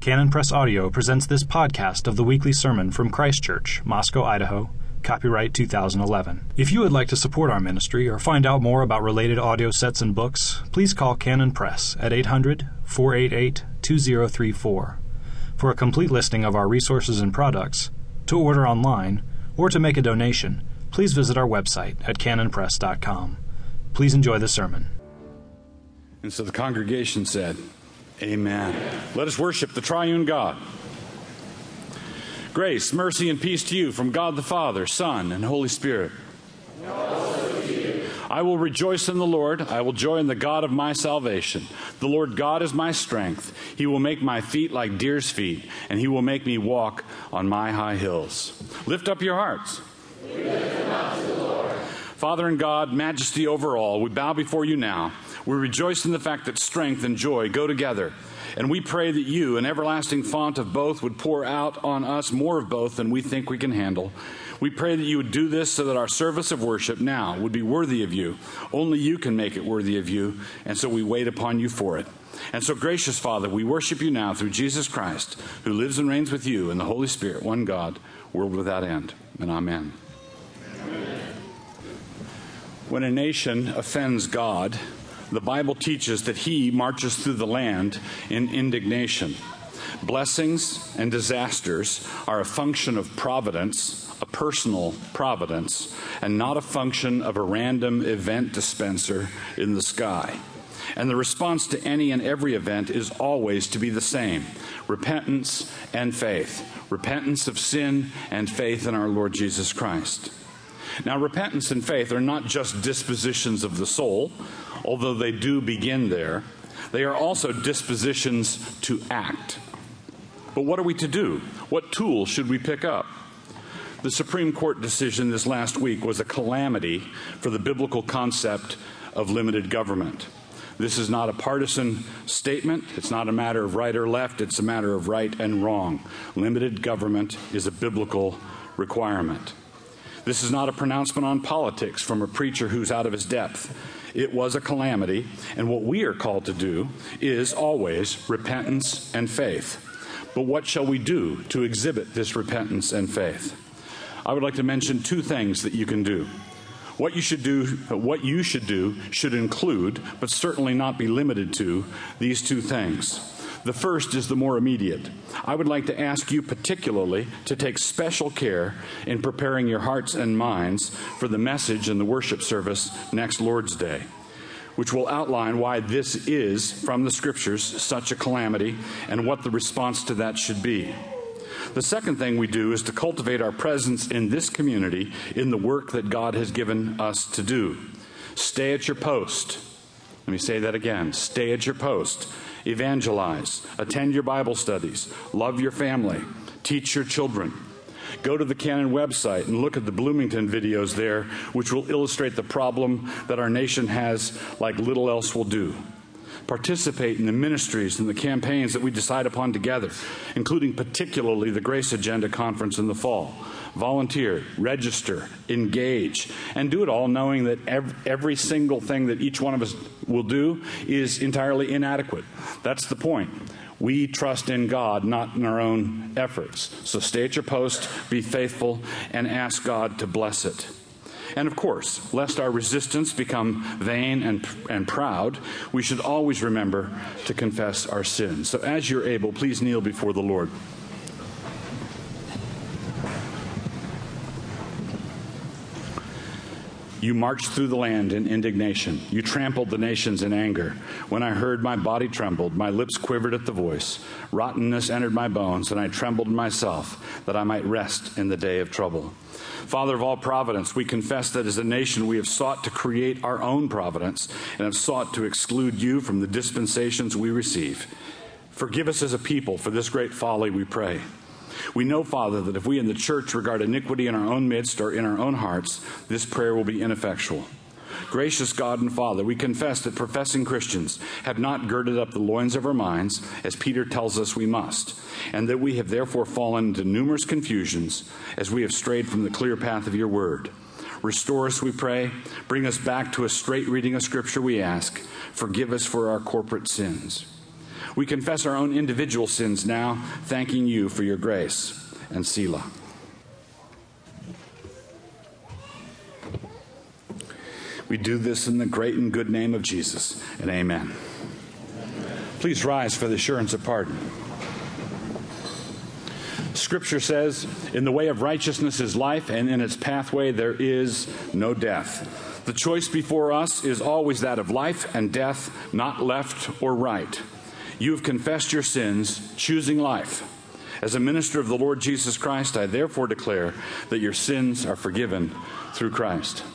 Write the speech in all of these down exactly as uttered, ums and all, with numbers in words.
Canon Press Audio presents this podcast of the weekly sermon from Christ Church, Moscow, Idaho, copyright two thousand eleven. If you would like to support our ministry or find out more about related audio sets and books, please call Canon Press at eight hundred, four eight eight, two zero three four. For a complete listing of our resources and products, to order online, or to make a donation, please visit our website at canon press dot com. Please enjoy the sermon. And so the congregation said, Amen. Let us worship the triune God. Grace, mercy, and peace to you from God the Father, Son, and Holy Spirit. And also to you. I will rejoice in the Lord. I will joy in the God of my salvation. The Lord God is my strength. He will make my feet like deer's feet, and he will make me walk on my high hills. Lift up your hearts. We lift them up to the Lord. Father and God, majesty over all, we bow before you now. We rejoice in the fact that strength and joy go together. And we pray that you, an everlasting font of both, would pour out on us more of both than we think we can handle. We pray that you would do this so that our service of worship now would be worthy of you. Only you can make it worthy of you, and so we wait upon you for it. And so, gracious Father, we worship you now through Jesus Christ, who lives and reigns with you in the Holy Spirit, one God, world without end. And amen. Amen. When a nation offends God, the Bible teaches that he marches through the land in indignation. Blessings and disasters are a function of providence, a personal providence, and not a function of a random event dispenser in the sky. And the response to any and every event is always to be the same: repentance and faith. Repentance of sin and faith in our Lord Jesus Christ. Now, repentance and faith are not just dispositions of the soul, although they do begin there. They are also dispositions to act. But what are we to do? What tools should we pick up? The Supreme Court decision this last week was a calamity for the biblical concept of limited government. This is not a partisan statement. It's not a matter of right or left. It's a matter of right and wrong. Limited government is a biblical requirement. This is not a pronouncement on politics from a preacher who's out of his depth. It was a calamity, and what we are called to do is always repentance and faith. But what shall we do to exhibit this repentance and faith? I would like to mention two things that you can do. What you should do, what you should do should include, but certainly not be limited to, these two things. The first is the more immediate. I would like to ask you particularly to take special care in preparing your hearts and minds for the message in the worship service next Lord's Day, which will outline why this is, from the Scriptures, such a calamity and what the response to that should be. The second thing we do is to cultivate our presence in this community in the work that God has given us to do. Stay at your post. Let me say that again. Stay at your post. Evangelize. Attend your Bible studies. Love your family. Teach your children. Go to the Canon website and look at the Bloomington videos there, which will illustrate the problem that our nation has like little else will do. Participate in the ministries and the campaigns that we decide upon together, including particularly the Grace Agenda Conference in the fall. Volunteer, register, engage, and do it all knowing that every, every single thing that each one of us will do is entirely inadequate. That's the point. We trust in God, not in our own efforts. So stay at your post, be faithful, and ask God to bless it. And of course, lest our resistance become vain and, and proud, we should always remember to confess our sins. So as you're able, please kneel before the Lord. You marched through the land in indignation. You trampled the nations in anger. When I heard, my body trembled. My lips quivered at the voice. Rottenness entered my bones, and I trembled in myself, that I might rest in the day of trouble. Father of all providence, we confess that as a nation we have sought to create our own providence and have sought to exclude you from the dispensations we receive. Forgive us as a people for this great folly, we pray. We know, Father, that if we in the church regard iniquity in our own midst or in our own hearts, this prayer will be ineffectual. Gracious God and Father, we confess that professing Christians have not girded up the loins of our minds, as Peter tells us we must, and that we have therefore fallen into numerous confusions as we have strayed from the clear path of your word. Restore us, we pray. Bring us back to a straight reading of Scripture, we ask. Forgive us for our corporate sins. We confess our own individual sins now, thanking you for your grace. And Selah. We do this in the great and good name of Jesus, and amen. Please rise for the assurance of pardon. Scripture says, in the way of righteousness is life, and in its pathway there is no death. The choice before us is always that of life and death, not left or right. You have confessed your sins, choosing life. As a minister of the Lord Jesus Christ, I therefore declare that your sins are forgiven through Christ.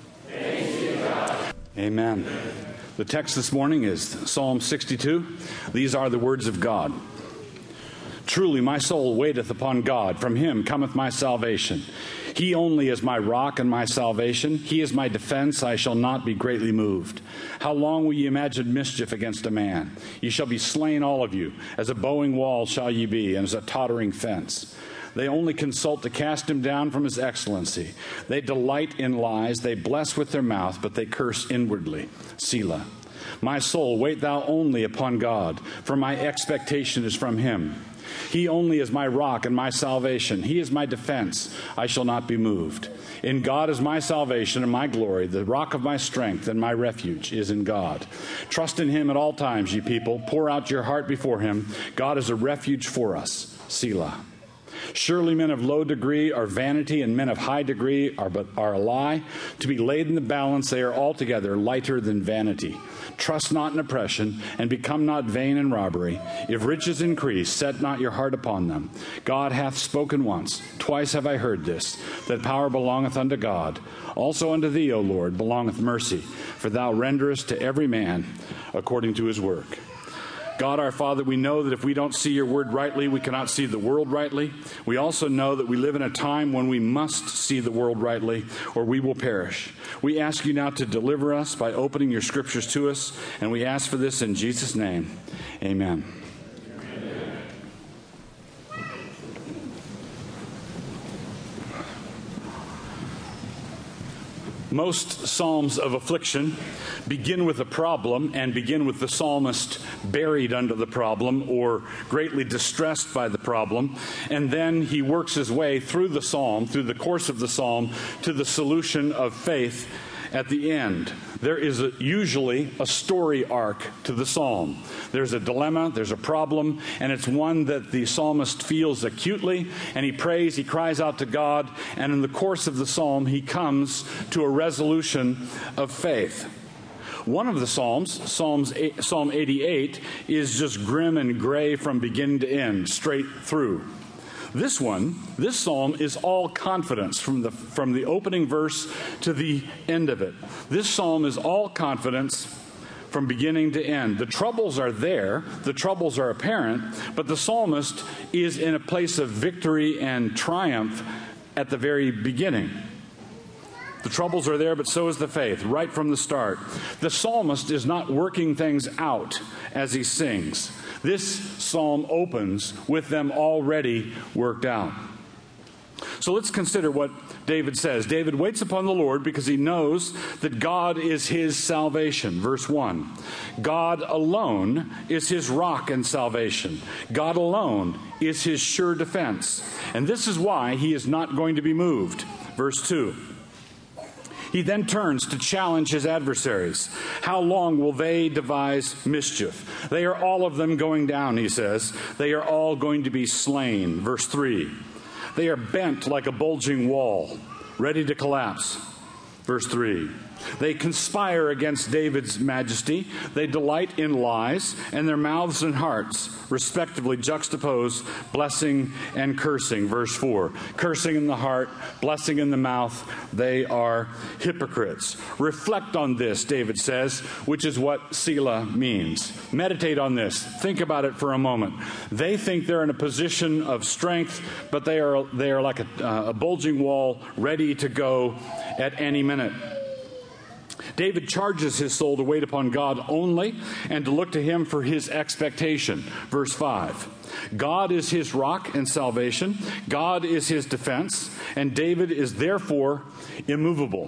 Amen. The text this morning is Psalm sixty-two. These are the words of God. Truly my soul waiteth upon God. From him cometh my salvation. He only is my rock and my salvation. He is my defense. I shall not be greatly moved. How long will ye imagine mischief against a man? Ye shall be slain, all of you. As a bowing wall shall ye be, and as a tottering fence. They only consult to cast him down from his excellency. They delight in lies. They bless with their mouth, but they curse inwardly. Selah. My soul, wait thou only upon God, for my expectation is from him. He only is my rock and my salvation. He is my defense. I shall not be moved. In God is my salvation and my glory. The rock of my strength and my refuge is in God. Trust in him at all times, ye people. Pour out your heart before him. God is a refuge for us. Selah. Surely men of low degree are vanity, and men of high degree are but are a lie. To be laid in the balance, they are altogether lighter than vanity. Trust not in oppression, and become not vain in robbery. If riches increase, set not your heart upon them. God hath spoken once, twice have I heard this, that power belongeth unto God. Also unto thee, O Lord, belongeth mercy, for thou renderest to every man according to his work. God our Father, we know that if we don't see your word rightly, we cannot see the world rightly. We also know that we live in a time when we must see the world rightly, or we will perish. We ask you now to deliver us by opening your scriptures to us, and we ask for this in Jesus' name. Amen. Most psalms of affliction begin with a problem and begin with the psalmist buried under the problem or greatly distressed by the problem. And then he works his way through the psalm, through the course of the psalm, to the solution of faith at the end. There is a, usually a story arc to the psalm. There's a dilemma, there's a problem, and it's one that the psalmist feels acutely, and he prays, he cries out to God, and in the course of the psalm, he comes to a resolution of faith. One of the psalms, Psalms, Psalm eighty-eight, is just grim and gray from beginning to end, straight through. This one, this psalm is all confidence from the from the opening verse to the end of it. This psalm is all confidence from beginning to end. The troubles are there, the troubles are apparent, but the psalmist is in a place of victory and triumph at the very beginning. The troubles are there, but so is the faith, right from the start. The psalmist is not working things out as he sings. This psalm opens with them already worked out. So let's consider what David says. David waits upon the Lord because he knows that God is his salvation. Verse one, God alone is his rock and salvation. God alone is his sure defense. And this is why he is not going to be moved. Verse two. He then turns to challenge his adversaries. How long will they devise mischief? They are all of them going down, he says. They are all going to be slain. Verse three. They are bent like a bulging wall, ready to collapse. Verse three. They conspire against David's majesty. They delight in lies, and their mouths and hearts respectively juxtapose blessing and cursing. Verse four. Cursing in the heart, blessing in the mouth. They are hypocrites. Reflect on this, David says, which is what Selah means. Meditate on this. Think about it for a moment. They think they're in a position of strength, but they are, they are like a, uh, a bulging wall ready to go at any minute. David charges his soul to wait upon God only and to look to him for his expectation. Verse five. God is his rock and salvation. God is his defense. And David is therefore immovable.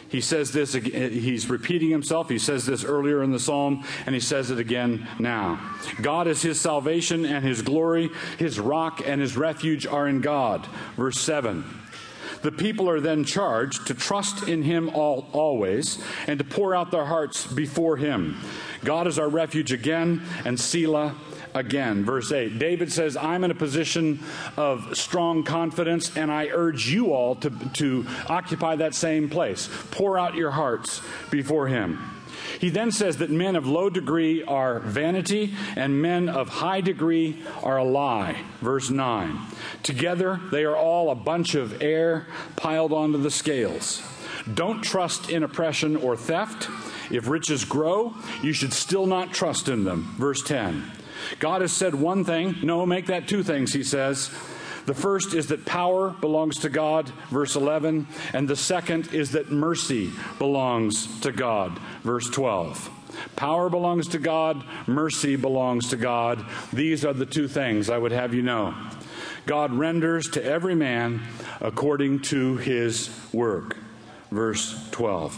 He says this, he's repeating himself. He says this earlier in the psalm, and he says it again now. God is his salvation and his glory. His rock and his refuge are in God. Verse seven. The people are then charged to trust in him all, always and to pour out their hearts before him. God is our refuge again, and Selah again. Verse eight. David says, I'm in a position of strong confidence, and I urge you all to, to occupy that same place. Pour out your hearts before him. He then says that men of low degree are vanity, and men of high degree are a lie. Verse nine. Together they are all a bunch of air piled onto the scales. Don't trust in oppression or theft. If riches grow, you should still not trust in them. Verse ten. God has said one thing. No, make that two things, he says. The first is that power belongs to God, verse eleven. And the second is that mercy belongs to God, verse twelve. Power belongs to God, mercy belongs to God. These are the two things I would have you know. God renders to every man according to his work, verse twelve.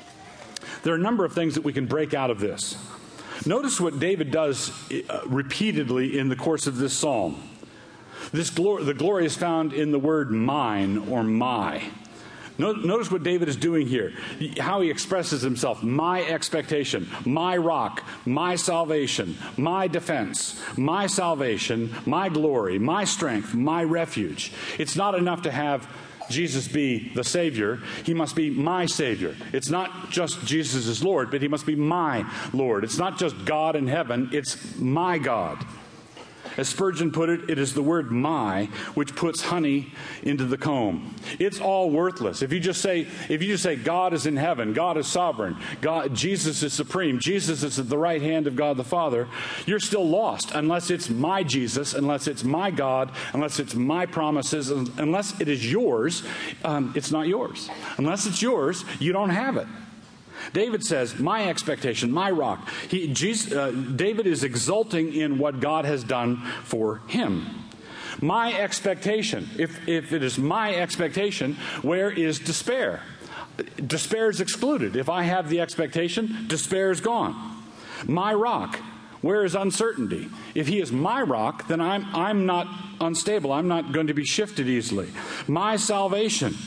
There are a number of things that we can break out of this. Notice what David does uh, repeatedly in the course of this psalm. This glory, the glory is found in the word mine or my. Notice what David is doing here, how he expresses himself. My expectation, my rock, my salvation, my defense, my salvation, my glory, my strength, my refuge. It's not enough to have Jesus be the Savior. He must be my Savior. It's not just Jesus is Lord, but he must be my Lord. It's not just God in heaven, it's my God. As Spurgeon put it, it is the word my which puts honey into the comb. It's all worthless. If you just say, if you just say God is in heaven, God is sovereign, God, Jesus is supreme, Jesus is at the right hand of God the Father, you're still lost unless it's my Jesus, unless it's my God, unless it's my promises, unless it is yours, um, it's not yours. Unless it's yours, you don't have it. David says, my expectation, my rock. He, Jesus, uh, David is exulting in what God has done for him. My expectation. If, if it is my expectation, where is despair? Despair is excluded. If I have the expectation, despair is gone. My rock. Where is uncertainty? If he is my rock, then I'm, I'm not unstable. I'm not going to be shifted easily. My salvation.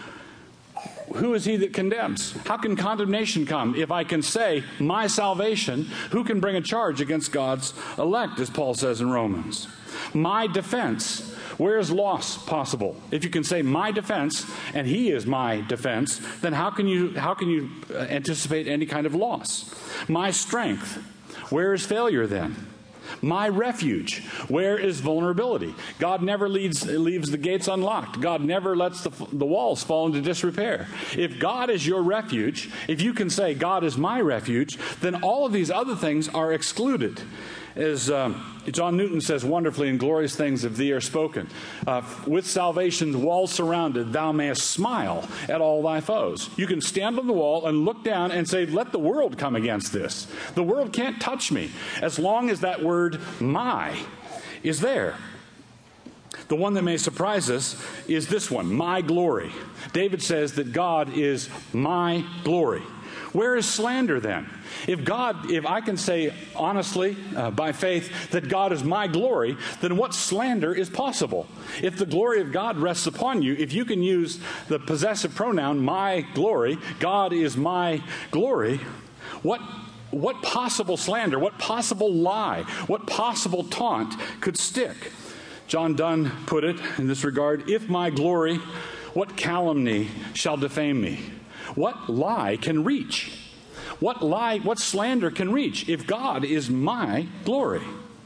Who is he that condemns? How can condemnation come? If I can say, my salvation, who can bring a charge against God's elect, as Paul says in Romans? My defense. Where is loss possible? If you can say my defense, and he is my defense, then how can you, how can you anticipate any kind of loss? My strength. Where is failure then? My refuge. Where is vulnerability? God never leaves, leaves the gates unlocked. God never lets the, the walls fall into disrepair. If God is your refuge, if you can say God is my refuge, then all of these other things are excluded. As um, John Newton says wonderfully in Glorious Things of Thee Are Spoken, uh, with salvation's wall surrounded, thou mayest smile at all thy foes. You can stand on the wall and look down and say, let the world come against this. The world can't touch me as long as that word my is there. The one that may surprise us is this one, my glory. David says that God is my glory. Where is slander then? If God, if I can say honestly, uh, by faith, that God is my glory, then what slander is possible? If the glory of God rests upon you, if you can use the possessive pronoun, my glory, God is my glory, what, what possible slander, what possible lie, what possible taunt could stick? John Donne put it in this regard, if my glory, what calumny shall defame me? What lie can reach? What lie, what slander can reach if God is my glory?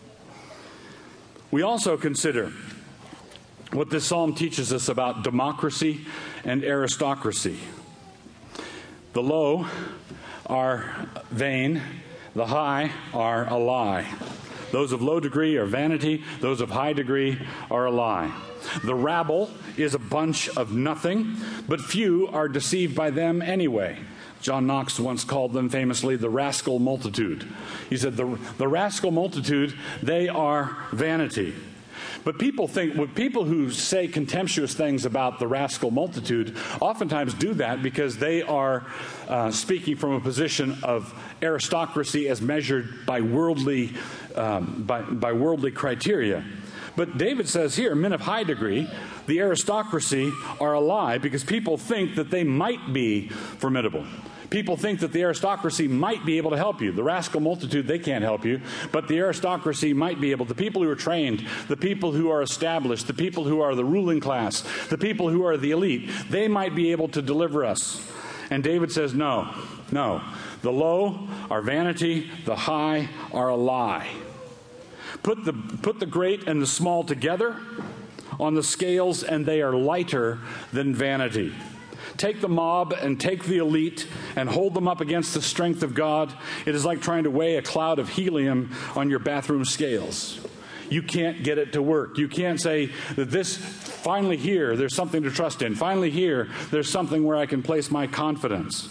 We also consider what this psalm teaches us about democracy and aristocracy. The low are vain, the high are a lie. Those of low degree are vanity, those of high degree are a lie. The rabble is a bunch of nothing, but few are deceived by them anyway. John Knox once called them famously the rascal multitude. He said, the, the rascal multitude, they are vanity. But people think, well, people who say contemptuous things about the rascal multitude oftentimes do that because they are uh, speaking from a position of aristocracy as measured by worldly, um, by, by worldly criteria. But David says here, men of high degree, the aristocracy are a lie because people think that they might be formidable. People think that the aristocracy might be able to help you. The rascal multitude, they can't help you, but the aristocracy might be able. The people who are trained, the people who are established, the people who are the ruling class, the people who are the elite, they might be able to deliver us. And David says, no, no. The low are vanity, the high are a lie. Put the, put the great and the small together on the scales, and they are lighter than vanity. Take the mob and take the elite and hold them up against the strength of God. It is like trying to weigh a cloud of helium on your bathroom scales. You can't get it to work. You can't say that this, finally here, there's something to trust in. Finally here, there's something where I can place my confidence.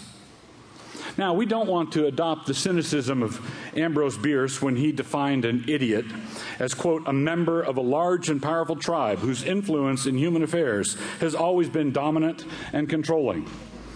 Now, we don't want to adopt the cynicism of Ambrose Bierce when he defined an idiot as, quote, a member of a large and powerful tribe whose influence in human affairs has always been dominant and controlling.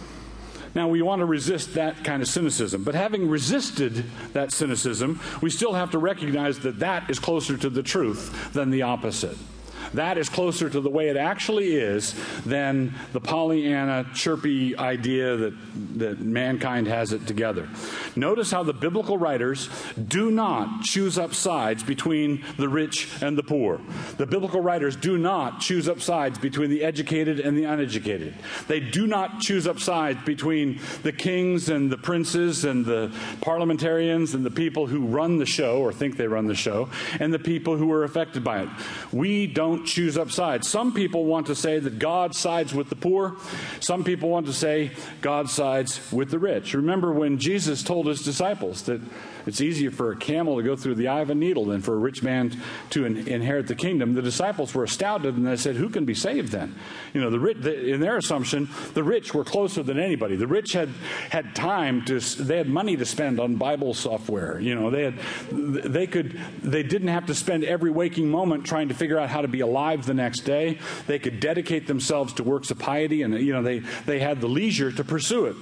Now, we want to resist that kind of cynicism, but having resisted that cynicism, we still have to recognize that that is closer to the truth than the opposite. That is closer to the way it actually is than the Pollyanna, chirpy idea that, that mankind has it together. Notice how the biblical writers do not choose up sides between the rich and the poor. The biblical writers do not choose up sides between the educated and the uneducated. They do not choose up sides between the kings and the princes and the parliamentarians and the people who run the show or think they run the show and the people who are affected by it. We don't choose up sides. Some people want to say that God sides with the poor. Some people want to say God sides with the rich. Remember when Jesus told his disciples that it's easier for a camel to go through the eye of a needle than for a rich man to in, inherit the kingdom. The disciples were astounded and they said, who can be saved then? You know, the rich, the, in their assumption, the rich were closer than anybody. The rich had, had time to, they had money to spend on Bible software. You know, they had, they could, they didn't have to spend every waking moment trying to figure out how to be alive the next day. They could dedicate themselves to works of piety and, you know, they, they had the leisure to pursue it.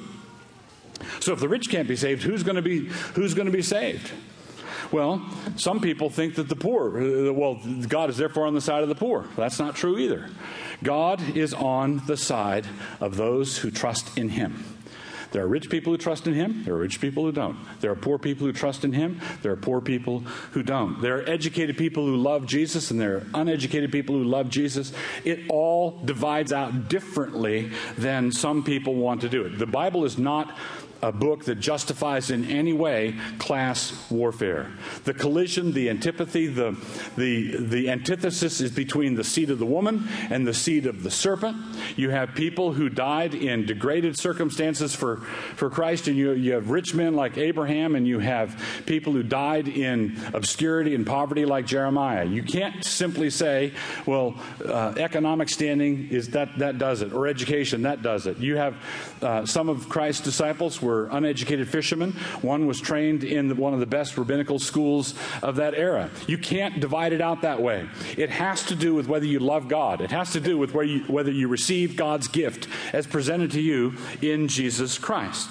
So if the rich can't be saved, who's going to be who's going to be saved? Well, some people think that the poor, well, God is therefore on the side of the poor. That's not true either. God is on the side of those who trust in him. There are rich people who trust in him. There are rich people who don't. There are poor people who trust in him. There are poor people who don't. There are educated people who love Jesus, and there are uneducated people who love Jesus. It all divides out differently than some people want to do it. The Bible is not a book that justifies in any way class warfare. The collision, the antipathy, the, the, the antithesis is between the seed of the woman and the seed of the serpent. You have people who died in degraded circumstances for, for Christ, and you, you have rich men like Abraham, and you have people who died in obscurity and poverty like Jeremiah. You can't simply say, well, uh, economic standing, is that, that does it, or education, that does it. You have uh, some of Christ's disciples were uneducated fishermen. One was trained in the, one of the best rabbinical schools of that era. You can't divide it out that way. It has to do with whether you love God. It has to do with where you, whether you receive God's gift as presented to you in Jesus Christ.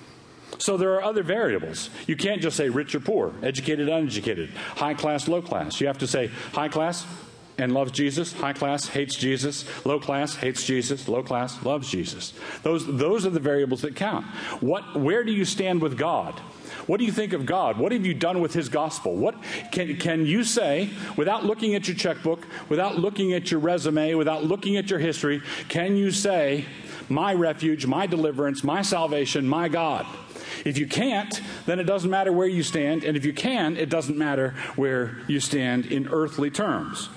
So there are other variables. You can't just say rich or poor, educated, uneducated, high class, low class. You have to say high class and loves Jesus, high class hates Jesus, low class hates Jesus, low class loves Jesus. Those, those are the variables that count. What, where do you stand with God? What do you think of God? What have you done with his gospel? What can, can you say, without looking at your checkbook, without looking at your resume, without looking at your history, can you say, my refuge, my deliverance, my salvation, my God? If you can't, then it doesn't matter where you stand. And if you can, it doesn't matter where you stand in earthly terms.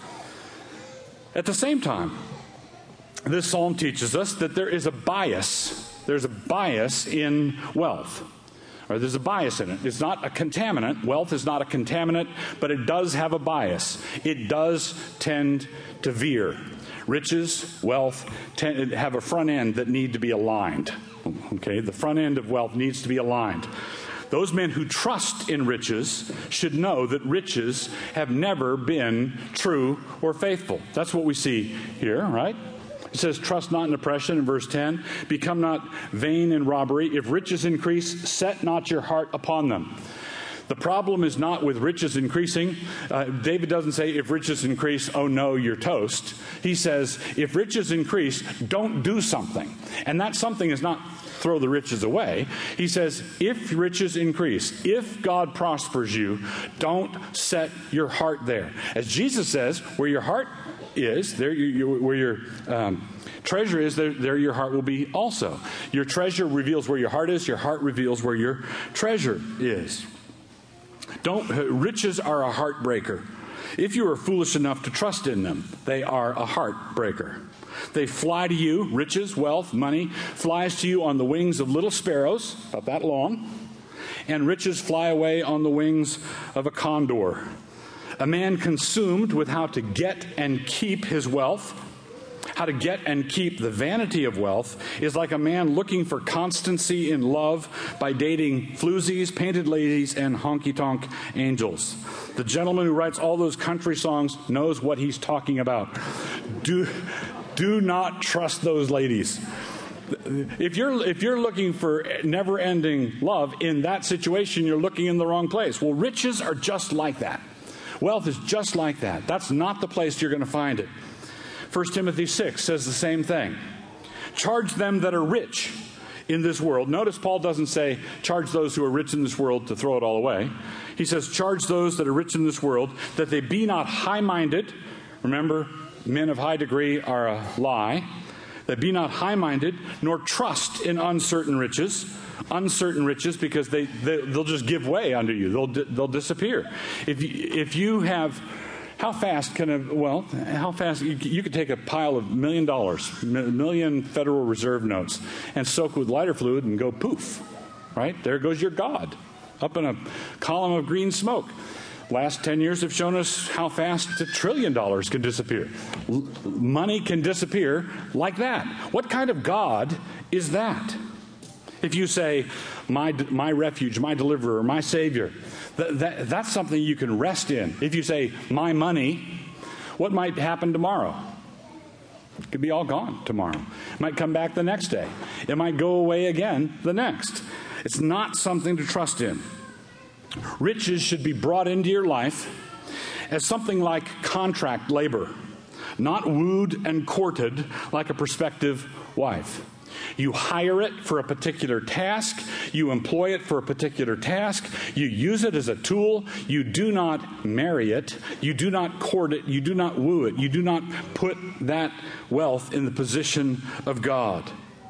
At the same time, this psalm teaches us that there is a bias. There's a bias in wealth. Or there's a bias in it. It's not a contaminant. Wealth is not a contaminant, but it does have a bias. It does tend to veer. Riches, wealth, tend, have a front end that need to be aligned. Okay, the front end of wealth needs to be aligned. Those men who trust in riches should know that riches have never been true or faithful. That's what we see here, right? It says, trust not in oppression in verse ten. Become not vain in robbery. If riches increase, set not your heart upon them. The problem is not with riches increasing. Uh, David doesn't say, if riches increase, oh no, you're toast. He says, if riches increase, don't do something. And that something is not throw the riches away. He says, if riches increase, if God prospers you, don't set your heart there. As Jesus says, where your heart is, there you, you, where your um, treasure is, there, there your heart will be also. Your treasure reveals where your heart is. Your heart reveals where your treasure is. Don't, riches are a heartbreaker. If you are foolish enough to trust in them, they are a heartbreaker. They fly to you, riches, wealth, money, flies to you on the wings of little sparrows, about that long, and riches fly away on the wings of a condor. A man consumed with how to get and keep his wealth, how to get and keep the vanity of wealth, is like a man looking for constancy in love by dating floozies, painted ladies, and honky-tonk angels. The gentleman who writes all those country songs knows what he's talking about. Do, do not trust those ladies. If you're, if you're looking for never-ending love, in that situation, you're looking in the wrong place. Well, riches are just like that. Wealth is just like that. That's not the place you're going to find it. First Timothy six says the same thing. Charge them that are rich in this world. Notice Paul doesn't say, charge those who are rich in this world to throw it all away. He says, charge those that are rich in this world, that they be not high-minded. Remember, men of high degree are a lie. That be not high-minded, nor trust in uncertain riches. Uncertain riches, because they, they, they'll just give way under you. They'll, they'll disappear. If you, if you have... How fast can a, well, how fast, you, you could take a pile of million dollars, million Federal Reserve notes, and soak with lighter fluid and go poof, right? There goes your God, up in a column of green smoke. Last ten years have shown us how fast a trillion dollars can disappear. L- money can disappear like that. What kind of God is that? If you say, my, my refuge, my deliverer, my Savior, That, that, that's something you can rest in. If you say, my money, what might happen tomorrow? It could be all gone tomorrow. It might come back the next day. It might go away again the next. It's not something to trust in. Riches should be brought into your life as something like contract labor, not wooed and courted like a prospective wife. You hire it for a particular task. You employ it for a particular task. You use it as a tool. You do not marry it. You do not court it. You do not woo it. You do not put that wealth in the position of God.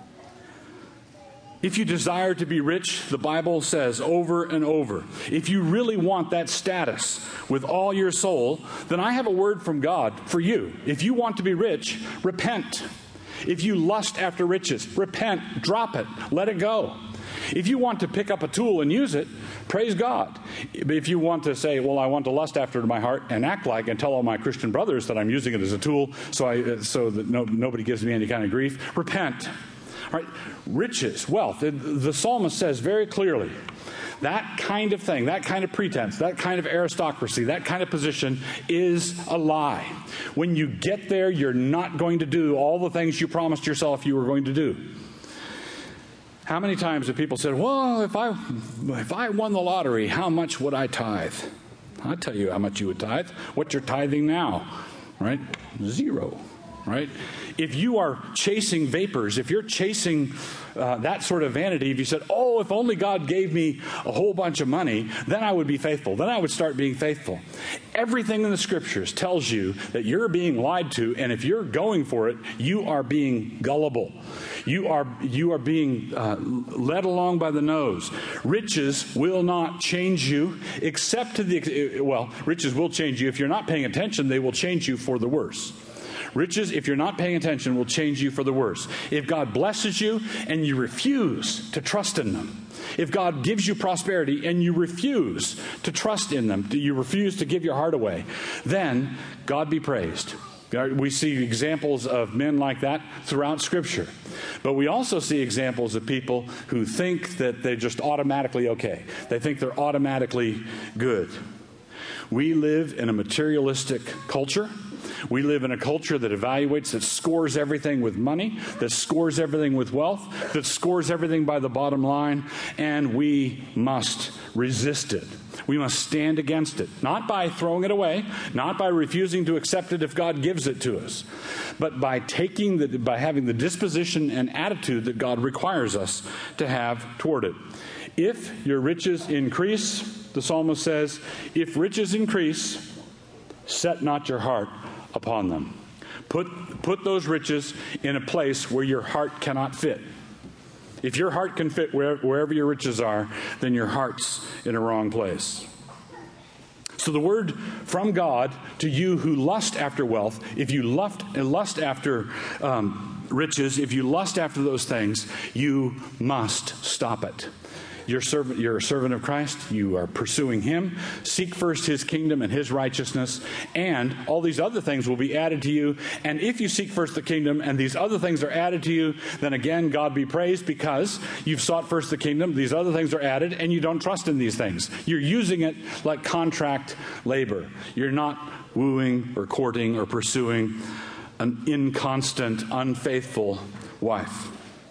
If you desire to be rich, the Bible says over and over, if you really want that status with all your soul, then I have a word from God for you. If you want to be rich, repent. If you lust after riches, repent, drop it, let it go. If you want to pick up a tool and use it, praise God. If you want to say, well, I want to lust after my heart and act like and tell all my Christian brothers that I'm using it as a tool so I so that no, nobody gives me any kind of grief, repent. All right, riches, wealth. The psalmist says very clearly, that kind of thing, that kind of pretense, that kind of aristocracy, that kind of position is a lie. When you get there, you're not going to do all the things you promised yourself you were going to do. How many times have people said, well, if I if I won the lottery, how much would I tithe? I'll tell you how much you would tithe. What you're tithing now, right? Zero, right? If you are chasing vapors, if you're chasing uh, that sort of vanity, if you said, oh, if only God gave me a whole bunch of money, then I would be faithful. Then I would start being faithful. Everything in the Scriptures tells you that you're being lied to, and if you're going for it, you are being gullible. You are, you are being uh, led along by the nose. Riches will not change you except to the, well, riches will change you. If you're not paying attention, they will change you for the worse. Riches, if you're not paying attention, will change you for the worse. If God blesses you and you refuse to trust in them, if God gives you prosperity and you refuse to trust in them, you refuse to give your heart away, then God be praised. We see examples of men like that throughout Scripture. But we also see examples of people who think that they're just automatically okay. They think they're automatically good. We live in a materialistic culture. We live in a culture that evaluates, that scores everything with money, that scores everything with wealth, that scores everything by the bottom line, and we must resist it. We must stand against it, not by throwing it away, not by refusing to accept it if God gives it to us, but by taking the, by having the disposition and attitude that God requires us to have toward it. If your riches increase, the psalmist says, if riches increase, set not your heart upon them. Put, put those riches in a place where your heart cannot fit. If your heart can fit where, wherever your riches are, then your heart's in a wrong place. So the word from God to you who lust after wealth, if you lust, lust after um, riches, if you lust after those things, you must stop it. You're, servant, you're a servant of Christ. You are pursuing Him. Seek first His kingdom and His righteousness, and all these other things will be added to you. And if you seek first the kingdom and these other things are added to you, then again, God be praised, because you've sought first the kingdom, these other things are added, and you don't trust in these things. You're using it like contract labor. You're not wooing or courting or pursuing an inconstant, unfaithful wife.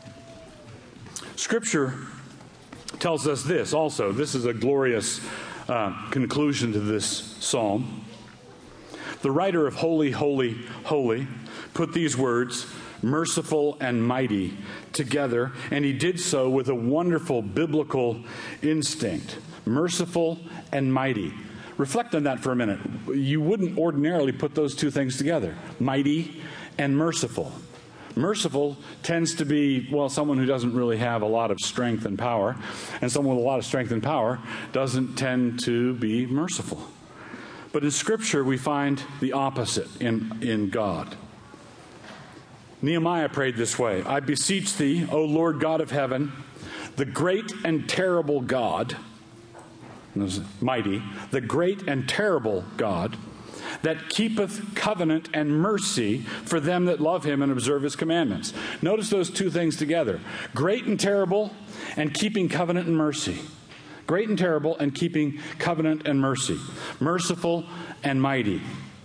Scripture tells us this also. This is a glorious uh, conclusion to this psalm. The writer of Holy, Holy, Holy put these words, merciful and mighty, together, and he did so with a wonderful biblical instinct. Merciful and mighty. Reflect on that for a minute. You wouldn't ordinarily put those two things together, mighty and merciful. Merciful tends to be, well, someone who doesn't really have a lot of strength and power. And someone with a lot of strength and power doesn't tend to be merciful. But in Scripture, we find the opposite in, in God. Nehemiah prayed this way, I beseech thee, O Lord God of heaven, the great and terrible God, mighty, the great and terrible God, that keepeth covenant and mercy for them that love him and observe his commandments. Notice those two things together. Great and terrible, and keeping covenant and mercy. Great and terrible, and keeping covenant and mercy. Merciful and mighty.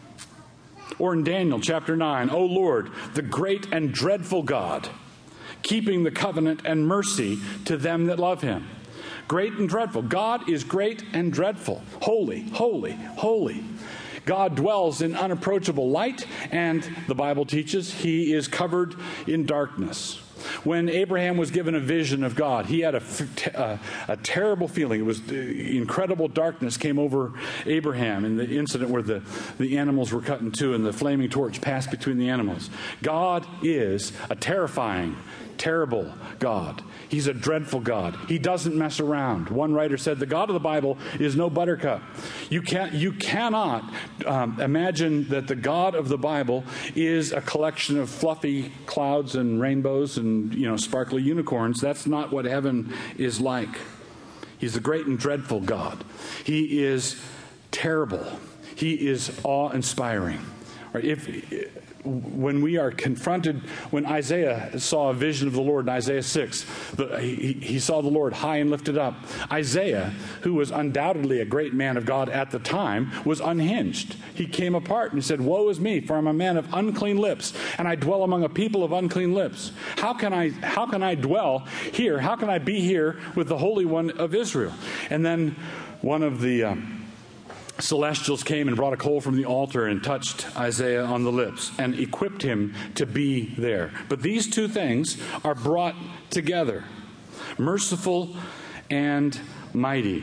Or in Daniel chapter nine, O Lord, the great and dreadful God, keeping the covenant and mercy to them that love him. Great and dreadful. God is great and dreadful. Holy, holy, holy. God dwells in unapproachable light, and the Bible teaches he is covered in darkness. When Abraham was given a vision of God, he had a, a, a terrible feeling. It was incredible darkness came over Abraham in the incident where the, the animals were cut in two and the flaming torch passed between the animals. God is a terrifying, terrible God. He's a dreadful God. He doesn't mess around. One writer said, the God of the Bible is no buttercup. You can't, you cannot um, imagine that the God of the Bible is a collection of fluffy clouds and rainbows and, you know, sparkly unicorns. That's not what heaven is like. He's the great and dreadful God. He is terrible. He is awe-inspiring. Right? If When we are confronted, when Isaiah saw a vision of the Lord in Isaiah six, the, he, he saw the Lord high and lifted up. Isaiah, who was undoubtedly a great man of God at the time, was unhinged. He came apart and said, woe is me, for I'm a man of unclean lips, and I dwell among a people of unclean lips. How can I, how can I dwell here? How can I be here with the Holy One of Israel? And then one of the Um, celestials came and brought a coal from the altar and touched Isaiah on the lips and equipped him to be there. But these two things are brought together. Merciful and mighty.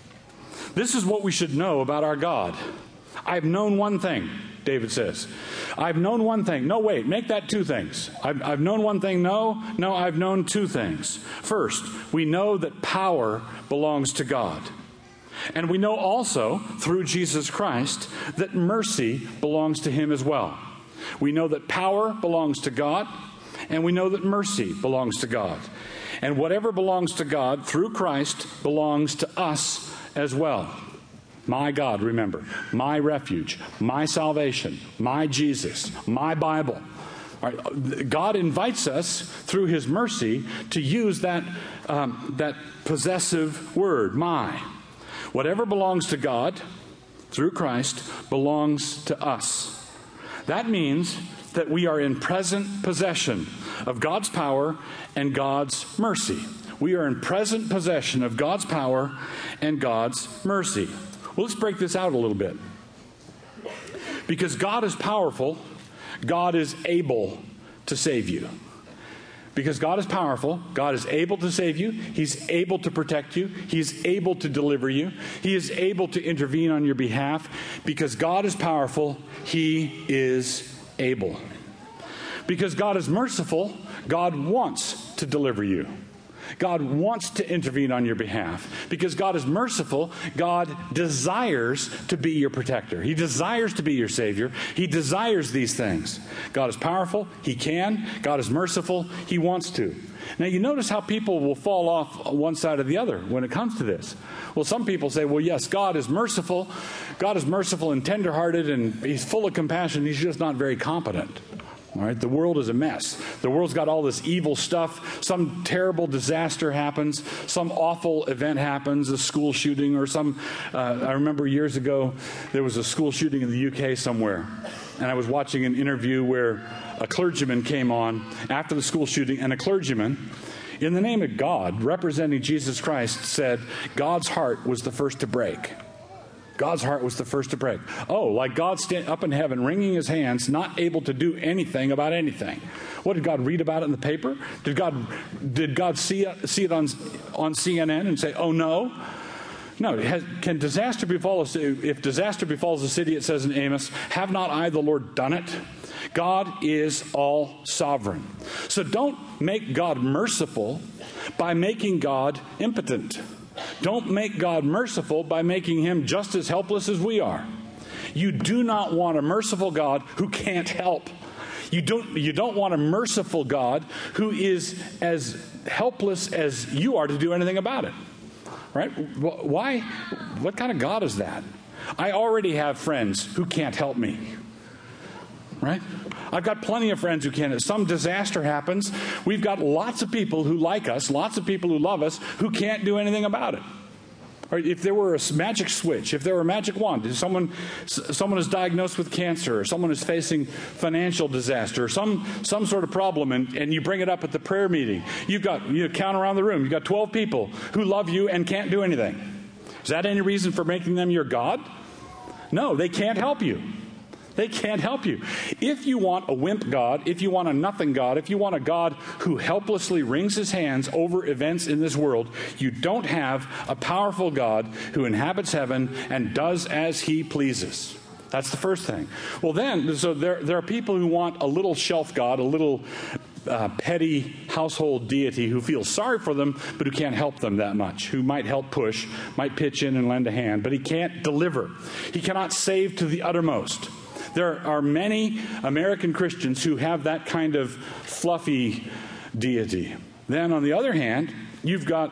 This is what we should know about our God. I've known one thing, David says. I've known one thing. No, wait, make that two things. I've, I've known one thing. No, no, I've known two things. First, we know that power belongs to God. And we know also, through Jesus Christ, that mercy belongs to him as well. We know that power belongs to God, and we know that mercy belongs to God. And whatever belongs to God through Christ belongs to us as well. My God, remember, my refuge, my salvation, my Jesus, my Bible. All right, God invites us through His mercy to use that, um, that possessive word, my. Whatever belongs to God through Christ belongs to us. That means that we are in present possession of God's power and God's mercy. We are in present possession of God's power and God's mercy. Well, let's break this out a little bit. Because God is powerful, God is able to save you. Because God is powerful, God is able to save you, He's able to protect you, He's able to deliver you, He is able to intervene on your behalf. Because God is powerful, He is able. Because God is merciful, God wants to deliver you. God wants to intervene on your behalf. Because God is merciful, God desires to be your protector. He desires to be your Savior. He desires these things. God is powerful. He can. God is merciful. He wants to. Now, you notice how people will fall off one side or the other when it comes to this. Well, some people say, well, yes, God is merciful. God is merciful and tenderhearted, and He's full of compassion. He's just not very competent. All right, the world is a mess. The world's got all this evil stuff. Some terrible disaster happens. Some awful event happens, a school shooting or some... Uh, I remember years ago, there was a school shooting in the U K somewhere. And I was watching an interview where a clergyman came on after the school shooting, and a clergyman, in the name of God, representing Jesus Christ, said God's heart was the first to break. God's heart was the first to break. Oh, like God stand up in heaven, wringing His hands, not able to do anything about anything. What, did God read about it in the paper? Did God did God see it, see it on, on C N N and say, oh no? No. Has, can disaster befall us? If disaster befalls a city, it says in Amos, have not I, the Lord, done it? God is all sovereign. So don't make God merciful by making God impotent. Don't make God merciful by making Him just as helpless as we are. You do not want a merciful God who can't help. You don't, you don't want a merciful God who is as helpless as you are to do anything about it. Right? Why? What kind of God is that? I already have friends who can't help me. Right? I've got plenty of friends who can't. Some disaster happens. We've got lots of people who like us, lots of people who love us, who can't do anything about it. Or if there were a magic switch, if there were a magic wand, if someone, someone is diagnosed with cancer, or someone is facing financial disaster, or some, some sort of problem, and, and you bring it up at the prayer meeting, you've got, you count around the room, you've got twelve people who love you and can't do anything. Is that any reason for making them your God? No, they can't help you. They can't help you. If you want a wimp God, if you want a nothing God, if you want a God who helplessly wrings His hands over events in this world, you don't have a powerful God who inhabits heaven and does as He pleases. That's the first thing. Well then, so there, there are people who want a little shelf God, a little uh, petty household deity who feels sorry for them, but who can't help them that much, who might help push, might pitch in and lend a hand, but He can't deliver. He cannot save to the uttermost. There are many American Christians who have that kind of fluffy deity. Then, on the other hand, you've got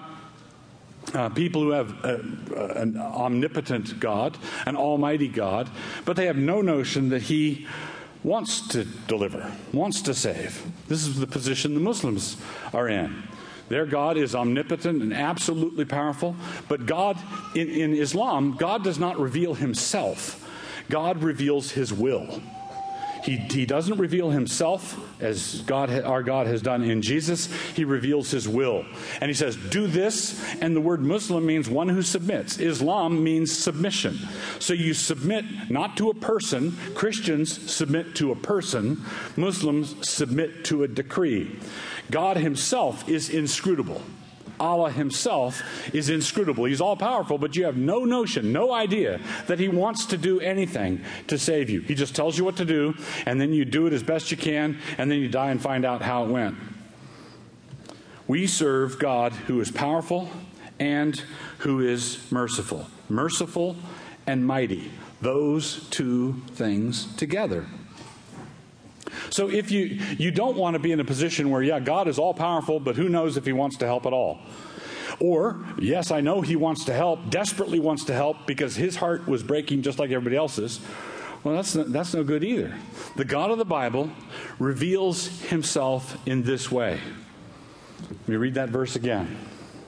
uh, people who have uh, an omnipotent God, an almighty God, but they have no notion that He wants to deliver, wants to save. This is the position the Muslims are in. Their God is omnipotent and absolutely powerful, but God, in, in Islam, God does not reveal Himself. God reveals His will. He, he doesn't reveal Himself as God, our God has done in Jesus. He reveals His will. And He says, do this, and the word Muslim means one who submits. Islam means submission. So you submit not to a person. Christians submit to a person. Muslims submit to a decree. God Himself is inscrutable. Allah Himself is inscrutable. He's all-powerful, but you have no notion, no idea that He wants to do anything to save you. He just tells you what to do, and then you do it as best you can, and then you die and find out how it went. We serve God who is powerful and who is merciful. Merciful and mighty. Those two things together. So if you, you don't want to be in a position where, yeah, God is all-powerful, but who knows if He wants to help at all. Or, yes, I know he wants to help, desperately wants to help because his heart was breaking just like everybody else's. Well, that's no, that's no good either. The God of the Bible reveals himself in this way. Let me read that verse again.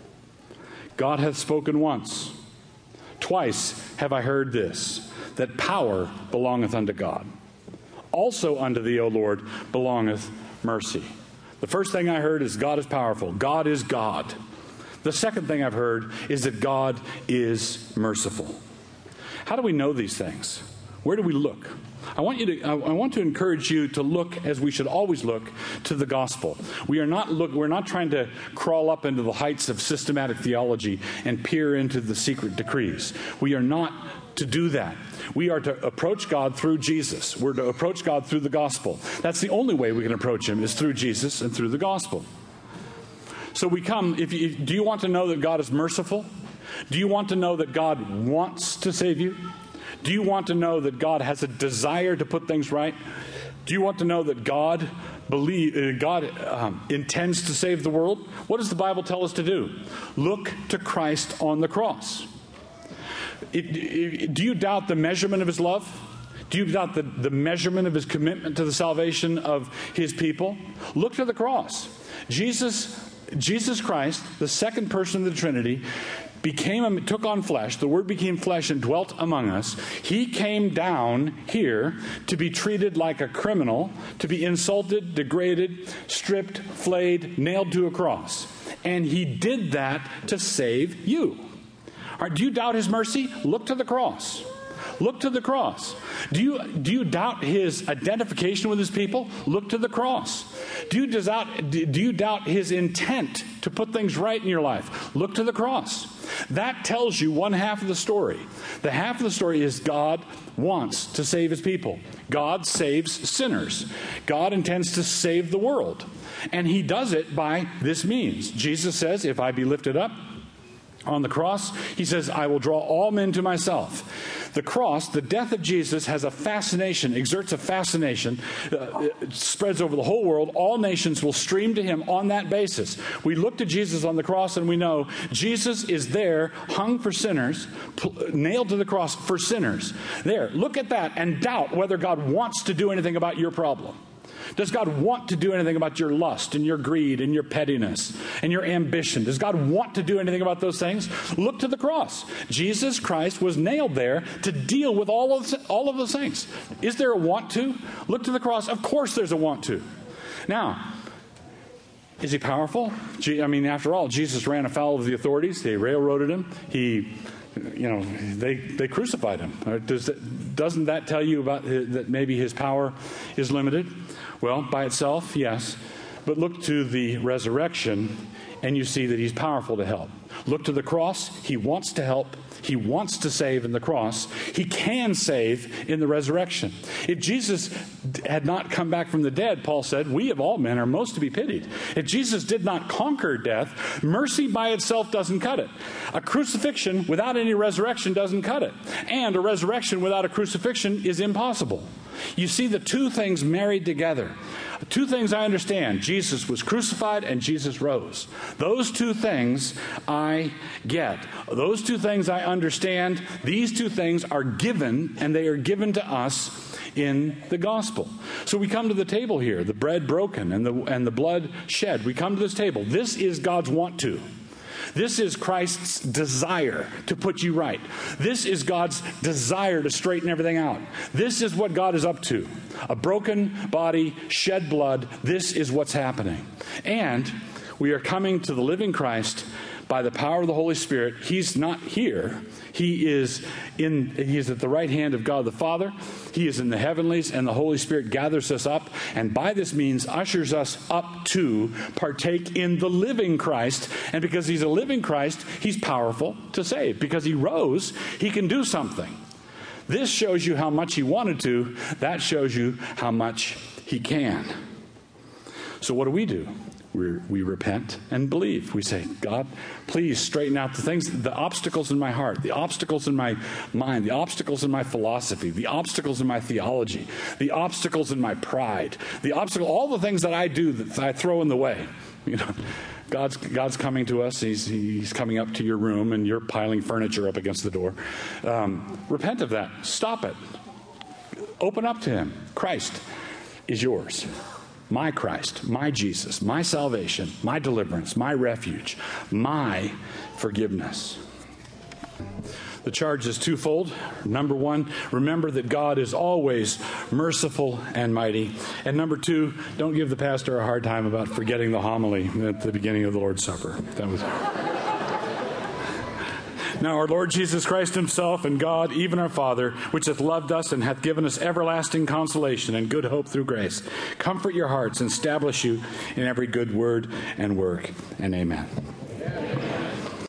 God hath spoken once. Twice have I heard this, that power belongeth unto God. Also unto thee, O Lord, belongeth mercy. The first thing I heard is God is powerful. God is God. The second thing I've heard is that God is merciful. How do we know these things? Where do we look? I want you to. I want to encourage you to look, as we should always look, to the gospel. We are not look. We're not trying to crawl up into the heights of systematic theology and peer into the secret decrees. We are not to do that. We are to approach God through Jesus. We're to approach God through the gospel. That's the only way we can approach him, is through Jesus and through the gospel. So we come. If you, do you want to know that God is merciful? Do you want to know that God wants to save you? Do you want to know that God has a desire to put things right? Do you want to know that God believe uh, God um, intends to save the world? What does the Bible tell us to do? Look to Christ on the cross. It, it, do you doubt the measurement of his love? Do you doubt the, the measurement of his commitment to the salvation of his people? Look to the cross. Jesus, Jesus Christ, the second person of the Trinity, became took on flesh. The Word became flesh and dwelt among us. He came down here to be treated like a criminal, to be insulted, degraded, stripped, flayed, nailed to a cross. And he did that to save you. All right, do you doubt his mercy? Look to the cross. Look to the cross. Do you, do you doubt his identification with his people? Look to the cross. Do you, doubt, do you doubt his intent to put things right in your life? Look to the cross. That tells you one half of the story. The half of the story is God wants to save his people. God saves sinners. God intends to save the world. And he does it by this means. Jesus says, if I be lifted up on the cross, he says, I will draw all men to myself. The cross, the death of Jesus, has a fascination, exerts a fascination, uh, it spreads over the whole world. All nations will stream to him on that basis. We look to Jesus on the cross and we know Jesus is there, hung for sinners, pl- nailed to the cross for sinners. There, look at that and doubt whether God wants to do anything about your problem. Does God want to do anything about your lust and your greed and your pettiness and your ambition? Does God want to do anything about those things? Look to the cross. Jesus Christ was nailed there to deal with all of, all of those things. Is there a want to? Look to the cross. Of course there's a want to. Now, is he powerful? I mean, after all, Jesus ran afoul of the authorities. They railroaded him. He... You know, they, they crucified him. Does that, doesn't that tell you about his, that maybe his power is limited? Well, by itself, yes. But look to the resurrection, and you see that he's powerful to help. Look to the cross. He wants to help. He wants to save in the cross. He can save in the resurrection. If Jesus had not come back from the dead, Paul said, we of all men are most to be pitied. If Jesus did not conquer death, mercy by itself doesn't cut it. A crucifixion without any resurrection doesn't cut it. And a resurrection without a crucifixion is impossible. You see the two things married together. Two things I understand. Jesus was crucified and Jesus rose. Those two things I get. Those two things I understand. These two things are given, and they are given to us in the gospel. So we come to the table here, the bread broken and the, and the blood shed. We come to this table. This is God's want to. This is Christ's desire to put you right. This is God's desire to straighten everything out. This is what God is up to. A broken body, shed blood. This is what's happening. And we are coming to the living Christ by the power of the Holy Spirit. He's not here. He is in. He is at the right hand of God the Father. He is in the heavenlies, and the Holy Spirit gathers us up, and by this means ushers us up to partake in the living Christ. And because he's a living Christ, he's powerful to save. Because he rose, he can do something. This shows you how much he wanted to. That shows you how much he can. So what do we do? We we repent and believe. We say, God, please straighten out the things, the obstacles in my heart, the obstacles in my mind, the obstacles in my philosophy, the obstacles in my theology, the obstacles in my pride, the obstacle, all the things that I do that I throw in the way. You know, God's God's coming to us. He's He's coming up to your room, and you're piling furniture up against the door. Um, repent of that. Stop it. Open up to Him. Christ is yours. My Christ, my Jesus, my salvation, my deliverance, my refuge, my forgiveness. The charge is twofold. Number one, remember that God is always merciful and mighty. And number two, don't give the pastor a hard time about forgetting the homily at the beginning of the Lord's Supper. That was. Now our Lord Jesus Christ himself and God, even our Father, which hath loved us and hath given us everlasting consolation and good hope through grace, comfort your hearts and establish you in every good word and work. And amen.